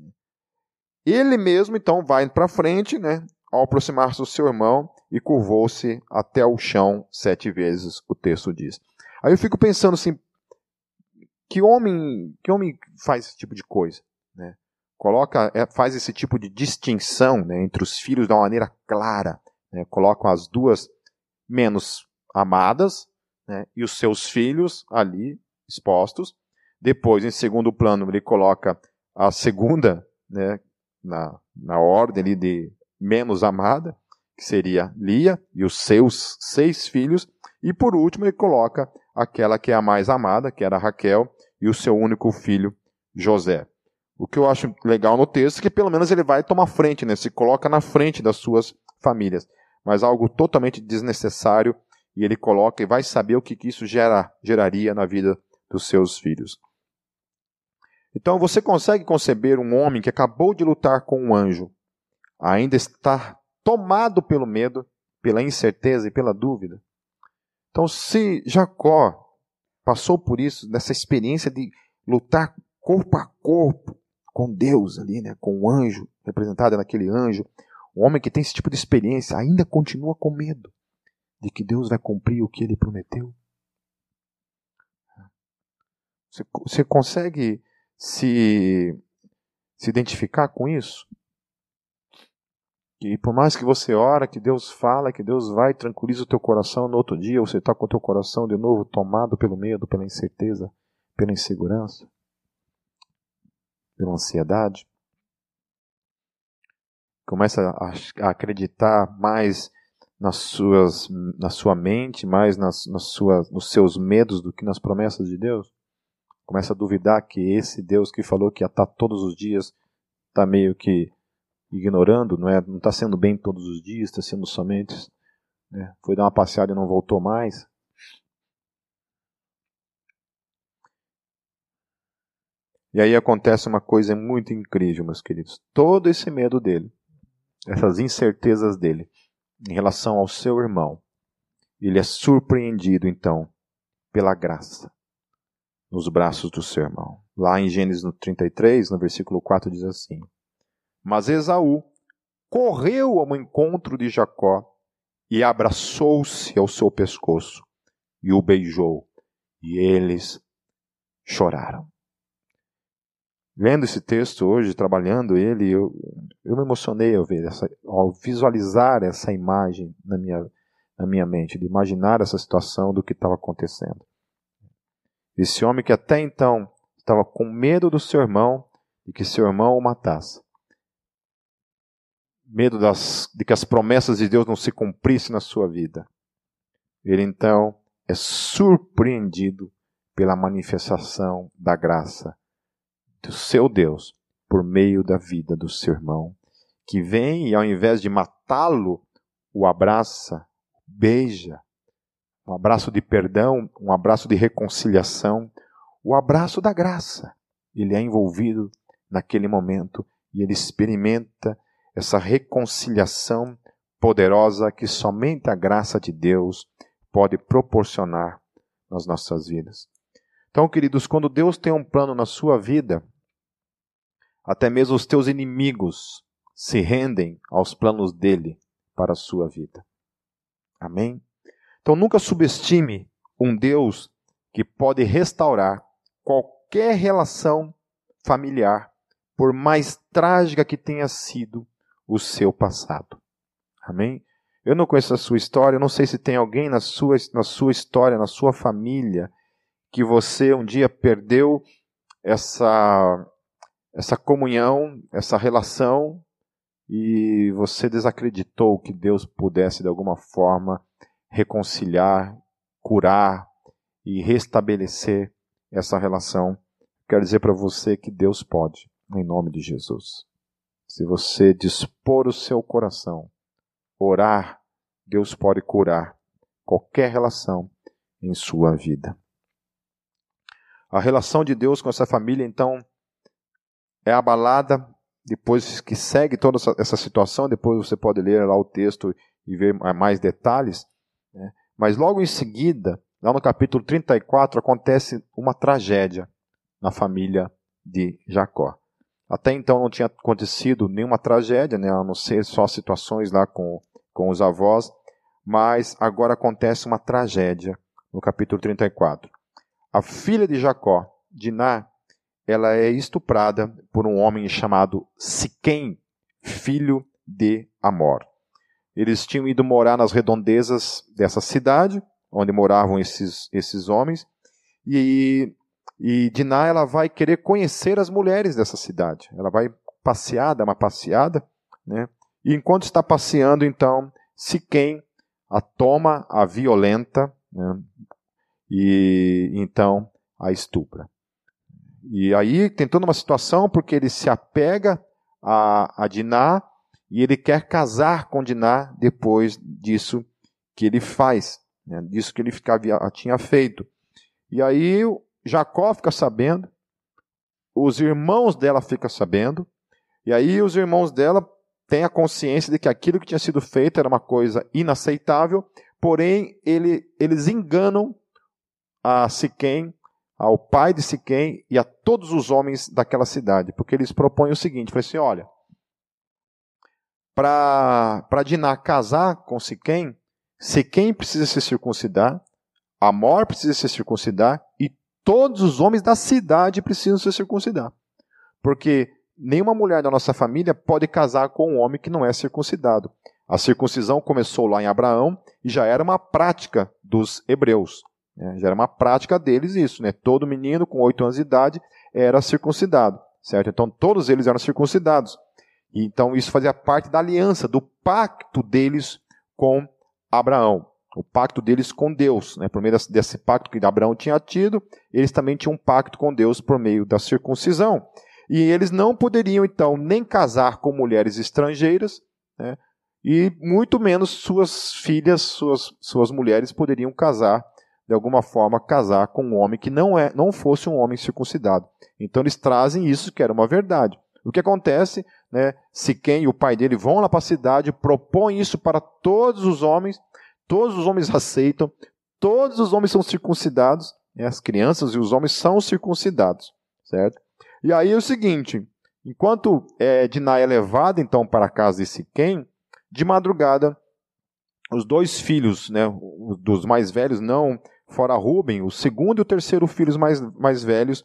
Ele mesmo então vai para frente, né, ao aproximar-se do seu irmão, e curvou-se até o chão sete vezes, o texto diz. Aí eu fico pensando assim, que homem, que homem faz esse tipo de coisa, né? Coloca, faz esse tipo de distinção, né, entre os filhos de uma maneira clara, né? Colocam as duas menos amadas, né, e os seus filhos ali expostos. Depois, em segundo plano, ele coloca a segunda, né, na, na ordem ali de menos amada, que seria Lia e os seus seis filhos. E por último ele coloca aquela que é a mais amada, que era Raquel, e o seu único filho, José. O que eu acho legal no texto é que pelo menos ele vai tomar frente, né? Se coloca na frente das suas famílias. mas algo totalmente desnecessário, e ele coloca e vai saber o que, que isso gera, geraria na vida dos seus filhos. Então você consegue conceber um homem que acabou de lutar com um anjo, ainda está tomado pelo medo, pela incerteza e pela dúvida? Então, se Jacó passou por isso, nessa experiência de lutar corpo a corpo com Deus ali, né, com o anjo, representado naquele anjo, o homem que tem esse tipo de experiência ainda continua com medo de que Deus vai cumprir o que ele prometeu. Você, você consegue se, se identificar com isso? E por mais que você ora, que Deus fala, que Deus vai, tranquiliza o teu coração, no outro dia você está com o teu coração de novo tomado pelo medo, pela incerteza, pela insegurança, pela ansiedade. Começa a, a acreditar mais nas suas, na sua mente, mais nas, nas suas, nos seus medos do que nas promessas de Deus. Começa a duvidar que esse Deus que falou que ia estar todos os dias está meio que ignorando, não é? Não está sendo bem todos os dias, está sendo somente, né? Foi dar uma passeada e não voltou mais. E aí acontece uma coisa muito incrível, meus queridos. Todo esse medo dele, essas incertezas dele em relação ao seu irmão, ele é surpreendido então pela graça nos braços do seu irmão. Lá em Gênesis no trinta e três, no versículo quatro, diz assim: Mas Esaú correu ao encontro de Jacó e abraçou-se ao seu pescoço e o beijou, e eles choraram. Vendo esse texto hoje, trabalhando ele, eu, eu me emocionei ao ver essa, ao visualizar essa imagem na minha, na minha mente, de imaginar essa situação do que estava acontecendo. Esse homem que até então estava com medo do seu irmão e que seu irmão o matasse. Medo das, de que as promessas de Deus não se cumprissem na sua vida. Ele então é surpreendido pela manifestação da graça do seu Deus por meio da vida do seu irmão, que vem e ao invés de matá-lo, o abraça, beija, um abraço de perdão, um abraço de reconciliação, o abraço da graça. Ele é envolvido naquele momento e ele experimenta essa reconciliação poderosa que somente a graça de Deus pode proporcionar nas nossas vidas. Então, queridos, quando Deus tem um plano na sua vida, até mesmo os teus inimigos se rendem aos planos dele para a sua vida. Amém? Então, nunca subestime um Deus que pode restaurar qualquer relação familiar, por mais trágica que tenha sido o seu passado. Amém? Eu não conheço a sua história, eu não sei se tem alguém na sua, na sua história, na sua família, que você um dia perdeu essa, essa comunhão, essa relação, e você desacreditou que Deus pudesse de alguma forma reconciliar, curar e restabelecer essa relação. Quero dizer para você que Deus pode, em nome de Jesus. Se você dispor o seu coração, orar, Deus pode curar qualquer relação em sua vida. A relação de Deus com essa família, então, é abalada depois que segue toda essa, essa situação. Depois você pode ler lá o texto e ver mais detalhes. Né? Mas logo em seguida, lá no capítulo trinta e quatro, acontece uma tragédia na família de Jacó. Até então não tinha acontecido nenhuma tragédia, né, a não ser só situações lá com, com os avós, mas agora acontece uma tragédia no capítulo trinta e quatro. A filha de Jacó, Diná, ela é estuprada por um homem chamado Siquém, filho de Amor. Eles tinham ido morar nas redondezas dessa cidade, onde moravam esses, esses homens, e, e Diná ela vai querer conhecer as mulheres dessa cidade. Ela vai passear, dar uma passeada, né? E enquanto está passeando, então, Siquém a toma, a violenta, né? E então a estupra. E aí tem toda uma situação, porque ele se apega a, a Diná, e ele quer casar com Diná depois disso que ele faz, né, disso que ele ficava, tinha feito. E aí Jacó fica sabendo, os irmãos dela ficam sabendo, e aí os irmãos dela têm a consciência de que aquilo que tinha sido feito era uma coisa inaceitável, porém ele, eles enganam a Siquém, ao pai de Siquém e a todos os homens daquela cidade, porque eles propõem o seguinte, falam assim, olha, para Diná casar com Siquém, Siquém precisa se circuncidar, Amor precisa se circuncidar e todos os homens da cidade precisam se circuncidar. Porque nenhuma mulher da nossa família pode casar com um homem que não é circuncidado. A circuncisão começou lá em Abraão e já era uma prática dos hebreus. Né? Já era uma prática deles isso. Né? Todo menino com oito anos de idade era circuncidado. Certo? Então todos eles eram circuncidados. E, então isso fazia parte da aliança, do pacto deles com Abraão. O pacto deles com Deus, né? Por meio desse pacto que Abraão tinha tido, eles também tinham um pacto com Deus por meio da circuncisão. E eles não poderiam, então, nem casar com mulheres estrangeiras, né? E muito menos suas filhas, suas, suas mulheres poderiam casar, de alguma forma, casar com um homem que não, é, não fosse um homem circuncidado. Então eles trazem isso, que era uma verdade. O que acontece, né? Siquém e o pai dele vão lá para a cidade, propõem isso para todos os homens, todos os homens aceitam, todos os homens são circuncidados, né? As crianças e os homens são circuncidados, certo? E aí é o seguinte, enquanto é, Diná é levada então para a casa de Siquém, de madrugada, os dois filhos, né, dos mais velhos, não fora Ruben, o segundo e o terceiro filhos mais, mais velhos,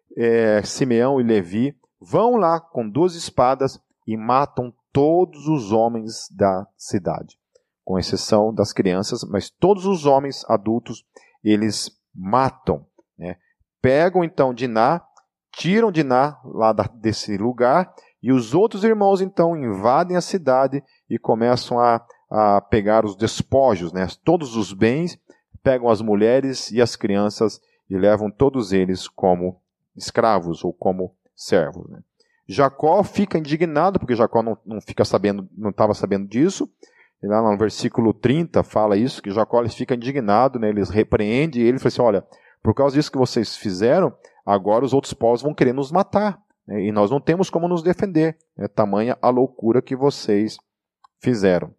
é, Simeão e Levi, vão lá com duas espadas e matam todos os homens da cidade. Com exceção das crianças, mas todos os homens adultos, eles matam. Né? Pegam então Diná, tiram Diná lá da, desse lugar, e os outros irmãos então invadem a cidade e começam a, a pegar os despojos, né? Todos os bens, pegam as mulheres e as crianças e levam todos eles como escravos ou como servos. Né? Jacó fica indignado, porque Jacó não, não fica sabendo, não estava sabendo disso. E lá no versículo trinta fala isso, que Jacó ele fica indignado, né? Ele repreende ele e fala assim, olha, por causa disso que vocês fizeram, agora os outros povos vão querer nos matar, né? E nós não temos como nos defender, é tamanha a loucura que vocês fizeram.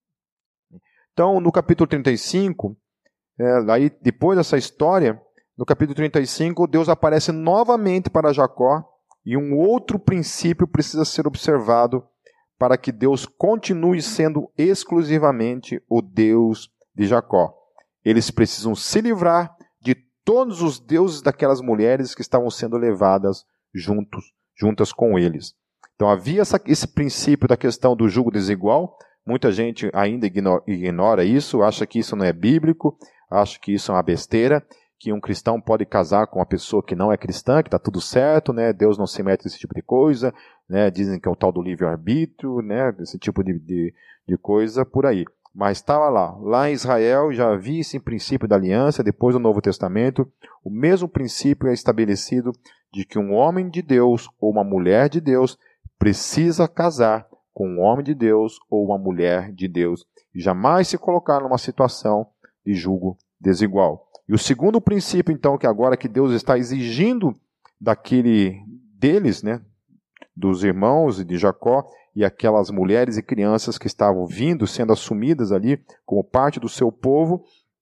Então, no capítulo trinta e cinco, é, aí, depois dessa história, no capítulo trinta e cinco, Deus aparece novamente para Jacó, e um outro princípio precisa ser observado para que Deus continue sendo exclusivamente o Deus de Jacó. Eles precisam se livrar de todos os deuses daquelas mulheres que estavam sendo levadas juntos, juntas com eles. Então havia essa, esse princípio da questão do jugo desigual. Muita gente ainda ignora, ignora isso, acha que isso não é bíblico, acha que isso é uma besteira, que um cristão pode casar com uma pessoa que não é cristã, que está tudo certo, né? Deus não se mete nesse tipo de coisa, né? Dizem que é o tal do livre-arbítrio, né? Esse tipo de, de, de coisa por aí. Mas estava lá, lá em Israel já havia esse princípio da aliança, depois do Novo Testamento, o mesmo princípio é estabelecido de que um homem de Deus ou uma mulher de Deus precisa casar com um homem de Deus ou uma mulher de Deus, e jamais se colocar numa situação de jugo desigual. E o segundo princípio, então, que agora que Deus está exigindo daquele deles, né, dos irmãos de Jacó e aquelas mulheres e crianças que estavam vindo, sendo assumidas ali como parte do seu povo,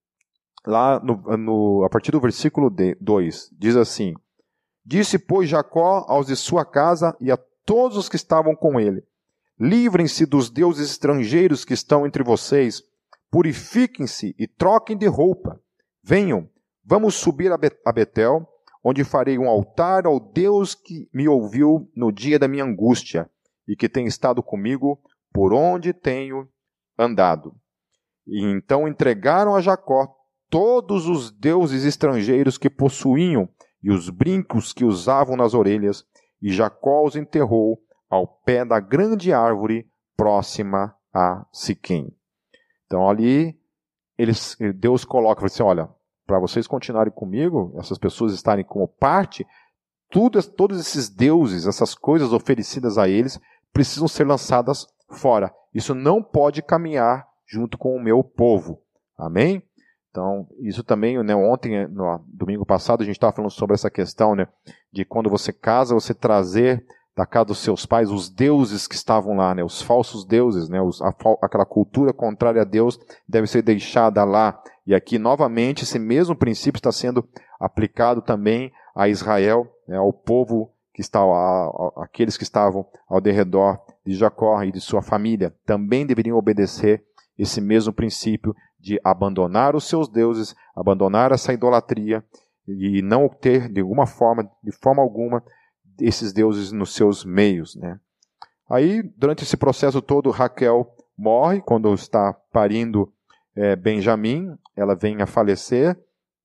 lá no, no, a partir do versículo dois, diz assim, disse, pois, Jacó aos de sua casa e a todos os que estavam com ele, livrem-se dos deuses estrangeiros que estão entre vocês, purifiquem-se e troquem de roupa. Venham, vamos subir a Betel, onde farei um altar ao Deus que me ouviu no dia da minha angústia e que tem estado comigo por onde tenho andado. E então entregaram a Jacó todos os deuses estrangeiros que possuíam e os brincos que usavam nas orelhas, e Jacó os enterrou ao pé da grande árvore próxima a Siquém. Então ali eles, Deus coloca, assim, olha, para vocês continuarem comigo, essas pessoas estarem como parte, tudo, todos esses deuses, essas coisas oferecidas a eles, precisam ser lançadas fora. Isso não pode caminhar junto com o meu povo. Amém? Então, isso também, né, ontem, no domingo passado, a gente estava falando sobre essa questão, né, de quando você casa, você trazer da casa dos seus pais os deuses que estavam lá, né, os falsos deuses, né, os, a, aquela cultura contrária a Deus deve ser deixada lá. E aqui, novamente, esse mesmo princípio está sendo aplicado também a Israel, né, ao povo que está, a, a, aqueles que estavam ao derredor de Jacó e de sua família, também deveriam obedecer esse mesmo princípio de abandonar os seus deuses, abandonar essa idolatria e não ter, de alguma forma, de forma alguma, esses deuses nos seus meios, né? Aí, durante esse processo todo, Raquel morre quando está parindo é, Benjamim, ela vem a falecer.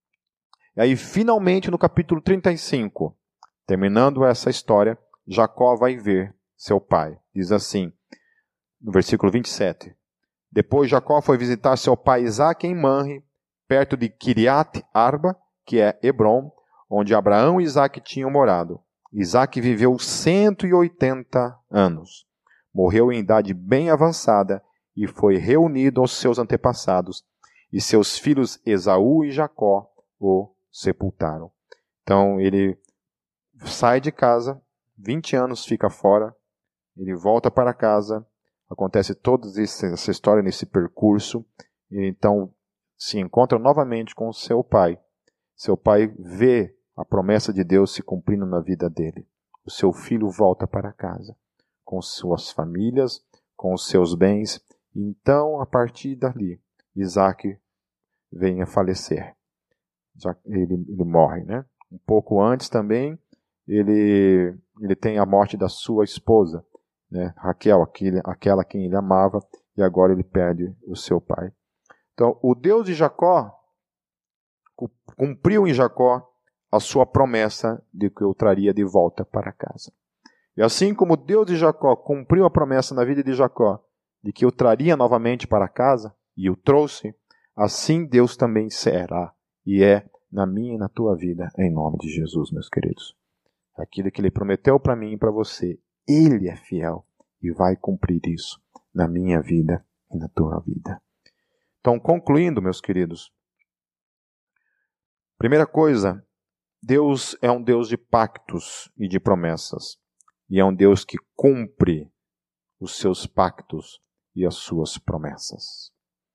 E aí, finalmente, no capítulo trinta e cinco, terminando essa história, Jacó vai ver seu pai. Diz assim, no versículo vinte e sete, depois Jacó foi visitar seu pai Isaque em Manre, perto de Kiriat Arba, que é Hebrom, onde Abraão e Isaque tinham morado. Isaque viveu cento e oitenta anos. Morreu em idade bem avançada e foi reunido aos seus antepassados. E seus filhos Esaú e Jacó o sepultaram. Então ele sai de casa, vinte anos fica fora, ele volta para casa. Acontece toda essa história nesse percurso. E então se encontra novamente com seu pai. Seu pai vê a promessa de Deus se cumprindo na vida dele. O seu filho volta para casa, com suas famílias, com os seus bens. E então, a partir dali, Isaque vem a falecer. Já ele, ele morre, né? Um pouco antes também, ele, ele tem a morte da sua esposa, né? Raquel, aquele, aquela quem ele amava, e agora ele perde o seu pai. Então, o Deus de Jacó cumpriu em Jacó a sua promessa de que o traria de volta para casa. E assim como o Deus de Jacó cumpriu a promessa na vida de Jacó de que o traria novamente para casa, e o trouxe, assim Deus também será e é na minha e na tua vida, em nome de Jesus, meus queridos. Aquilo que Ele prometeu para mim e para você, Ele é fiel e vai cumprir isso na minha vida e na tua vida. Então, concluindo, meus queridos, primeira coisa, Deus é um Deus de pactos e de promessas. E é um Deus que cumpre os seus pactos e as suas promessas.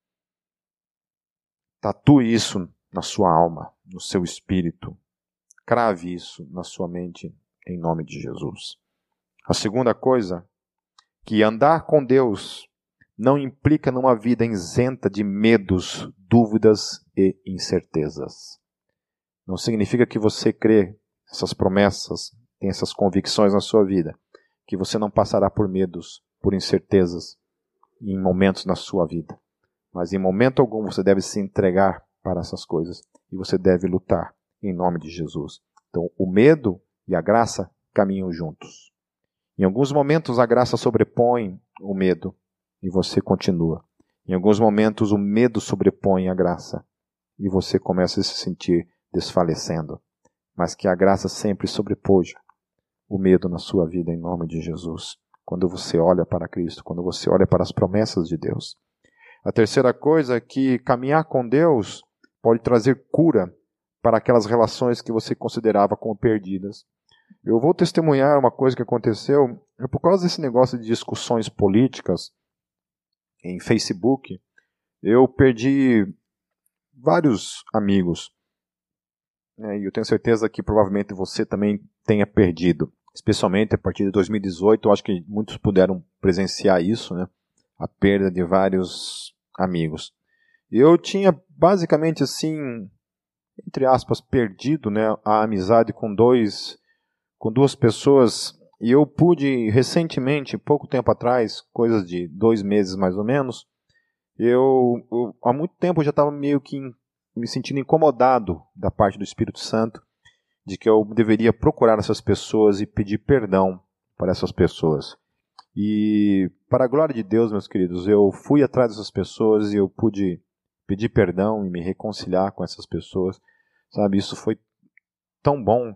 Tatue isso na sua alma, no seu espírito. Crave isso na sua mente, em nome de Jesus. A segunda coisa, que andar com Deus não implica numa vida isenta de medos, dúvidas e incertezas. Não significa que você crê essas promessas, tem essas convicções na sua vida, que você não passará por medos, por incertezas em momentos na sua vida. Mas em momento algum você deve se entregar para essas coisas e você deve lutar em nome de Jesus. Então o medo e a graça caminham juntos. Em alguns momentos a graça sobrepõe o medo e você continua. Em alguns momentos o medo sobrepõe a graça e você começa a se sentir desfalecendo. Mas que a graça sempre sobrepuja o medo na sua vida em nome de Jesus. Quando você olha para Cristo, quando você olha para as promessas de Deus. A terceira coisa é que caminhar com Deus pode trazer cura para aquelas relações que você considerava como perdidas. Eu vou testemunhar uma coisa que aconteceu por causa desse negócio de discussões políticas em Facebook. Eu perdi vários amigos. E eu tenho certeza que provavelmente você também tenha perdido. Especialmente a partir de dois mil e dezoito, eu acho que muitos puderam presenciar isso, né? A perda de vários amigos. Eu tinha basicamente assim, entre aspas, perdido, né, a amizade com dois, com duas pessoas. E eu pude recentemente, pouco tempo atrás, coisas de dois meses mais ou menos, eu, eu há muito tempo eu já estava meio que me sentindo incomodado da parte do Espírito Santo, de que eu deveria procurar essas pessoas e pedir perdão para essas pessoas. E, para a glória de Deus, meus queridos, eu fui atrás dessas pessoas e eu pude pedir perdão e me reconciliar com essas pessoas. Sabe, isso foi tão bom.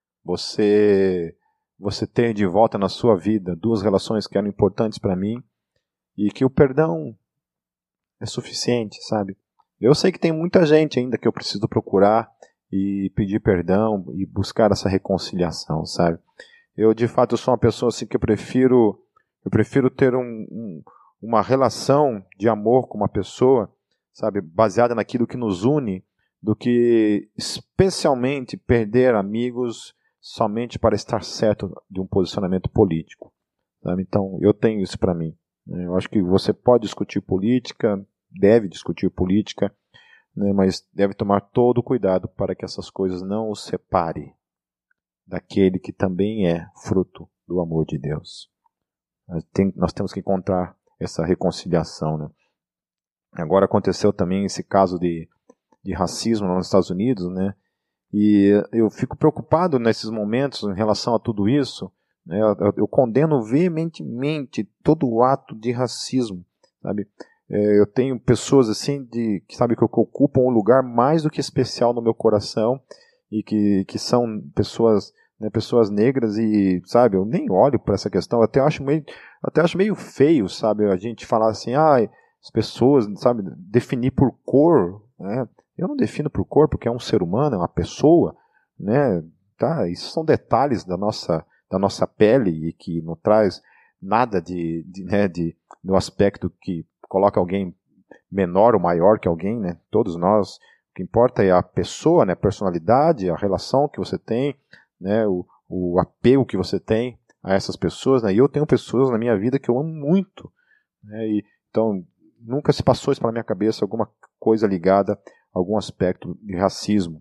Você, você ter de volta na sua vida duas relações que eram importantes para mim e que o perdão é suficiente, sabe? Eu sei que tem muita gente ainda que eu preciso procurar e pedir perdão e buscar essa reconciliação, sabe? Eu, de fato, sou uma pessoa assim que eu prefiro, eu prefiro ter um, um, uma relação de amor com uma pessoa, sabe, baseada naquilo que nos une, do que especialmente perder amigos somente para estar certo de um posicionamento político, sabe? Então, eu tenho isso para mim. Eu acho que você pode discutir política, deve discutir política, né, mas deve tomar todo o cuidado para que essas coisas não o separem daquele que também é fruto do amor de Deus. Nós, tem, nós temos que encontrar essa reconciliação, né? Agora aconteceu também esse caso de, de racismo nos Estados Unidos, né? E eu fico preocupado nesses momentos em relação a tudo isso, né? eu, eu condeno veementemente todo o ato de racismo, sabe? É, eu tenho pessoas assim de, que sabe que ocupam um lugar mais do que especial no meu coração e que, que são pessoas, né, pessoas negras e, sabe, eu nem olho para essa questão, eu até acho meio, até acho meio feio, sabe, a gente falar assim, ah, as pessoas, sabe, definir por cor, né? Eu não defino por cor porque é um ser humano, é uma pessoa, né? Tá? Isso são detalhes da nossa, da nossa pele e que não traz nada de, de, né, de, no aspecto que coloca alguém menor ou maior que alguém, né? Todos nós, o que importa é a pessoa, né? A personalidade, a relação que você tem, né? O, o apego que você tem a essas pessoas, né? E eu tenho pessoas na minha vida que eu amo muito, né? E, então, nunca se passou isso pela minha cabeça, alguma coisa ligada a algum aspecto de racismo.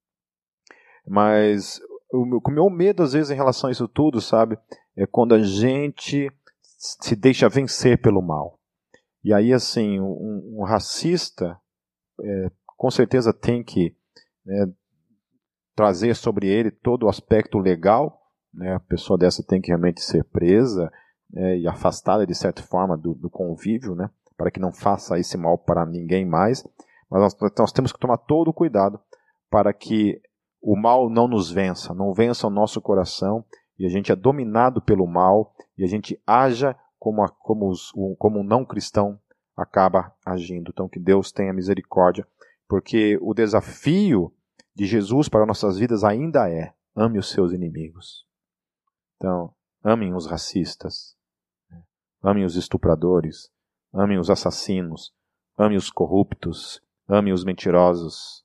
Mas o meu, o meu medo, às vezes, em relação a isso tudo, sabe? É quando a gente se deixa vencer pelo mal. E aí, assim, um, um racista, é, com certeza tem que, né, trazer sobre ele todo o aspecto legal, né? A pessoa dessa tem que realmente ser presa, né, e afastada, de certa forma, do, do convívio, né? Para que não faça esse mal para ninguém mais. Mas nós, nós temos que tomar todo o cuidado para que o mal não nos vença, não vença o nosso coração, e a gente é dominado pelo mal, e a gente haja como, a, como, os, como um não cristão acaba agindo. Então que Deus tenha misericórdia, porque o desafio de Jesus para nossas vidas ainda é: ame os seus inimigos. Então, amem os racistas, amem os estupradores, amem os assassinos, amem os corruptos, amem os mentirosos.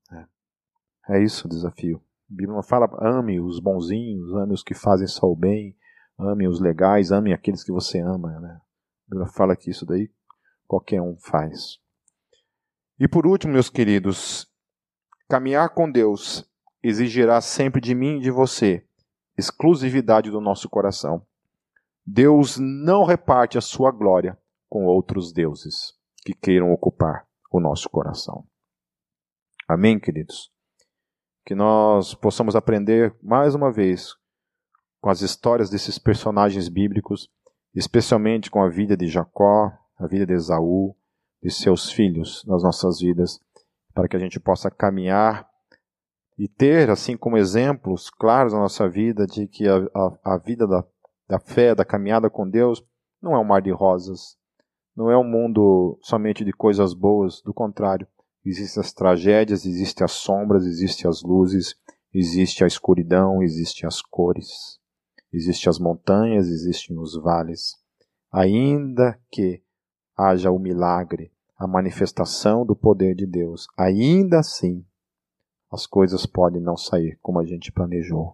É isso o desafio. A Bíblia não fala ame os bonzinhos, ame os que fazem só o bem, ame os legais, ame aqueles que você ama, né? A Bíblia fala que isso daí qualquer um faz. E por último, meus queridos, caminhar com Deus exigirá sempre de mim e de você exclusividade do nosso coração. Deus não reparte a sua glória com outros deuses que queiram ocupar o nosso coração. Amém, queridos? Que nós possamos aprender mais uma vez com as histórias desses personagens bíblicos, especialmente com a vida de Jacó, a vida de Esaú, de seus filhos nas nossas vidas, para que a gente possa caminhar e ter, assim como exemplos claros na nossa vida, de que a, a, a vida da, da fé, da caminhada com Deus, não é um mar de rosas, não é um mundo somente de coisas boas, do contrário. Existem as tragédias, existem as sombras, existem as luzes, existe a escuridão, existem as cores, existem as montanhas, existem os vales. Ainda que haja o milagre, a manifestação do poder de Deus, ainda assim as coisas podem não sair como a gente planejou.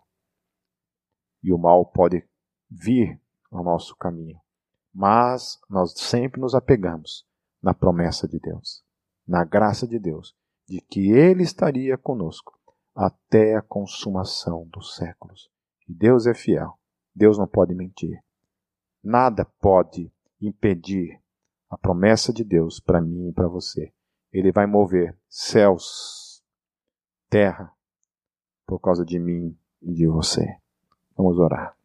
E o mal pode vir ao nosso caminho. Mas nós sempre nos apegamos na promessa de Deus, na graça de Deus, de que Ele estaria conosco até a consumação dos séculos. E Deus é fiel. Deus não pode mentir. Nada pode impedir a promessa de Deus para mim e para você. Ele vai mover céus, terra, por causa de mim e de você. Vamos orar.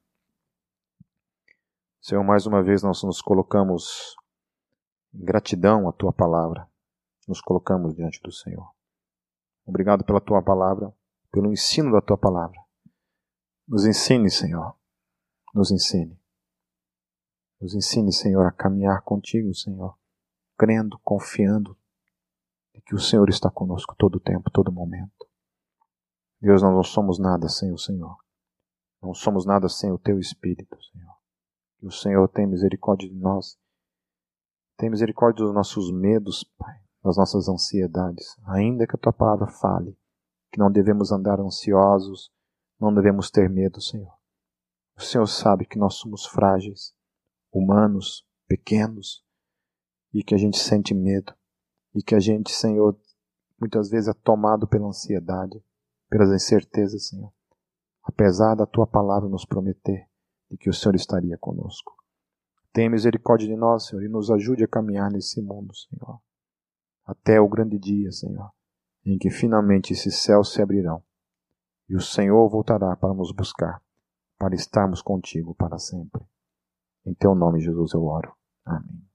Senhor, mais uma vez nós nos colocamos em gratidão à Tua palavra. Nos colocamos diante do Senhor. Obrigado pela Tua palavra, pelo ensino da Tua palavra. Nos ensine, Senhor. Nos ensine. Nos ensine, Senhor, a caminhar contigo, Senhor, crendo, confiando de que o Senhor está conosco todo o tempo, todo momento. Deus, nós não somos nada sem o Senhor. Não somos nada sem o Teu Espírito, Senhor. Que o Senhor tenha misericórdia de nós. Tenha misericórdia dos nossos medos, Pai, das nossas ansiedades. Ainda que a Tua palavra fale que não devemos andar ansiosos, não devemos ter medo, Senhor. O Senhor sabe que nós somos frágeis, humanos, pequenos, e que a gente sente medo, e que a gente, Senhor, muitas vezes é tomado pela ansiedade, pelas incertezas, Senhor. Apesar da Tua palavra nos prometer de que o Senhor estaria conosco. Tenha misericórdia de nós, Senhor, e nos ajude a caminhar nesse mundo, Senhor. Até o grande dia, Senhor, em que finalmente esses céus se abrirão e o Senhor voltará para nos buscar, para estarmos contigo para sempre. Em Teu nome, Jesus, eu oro. Amém.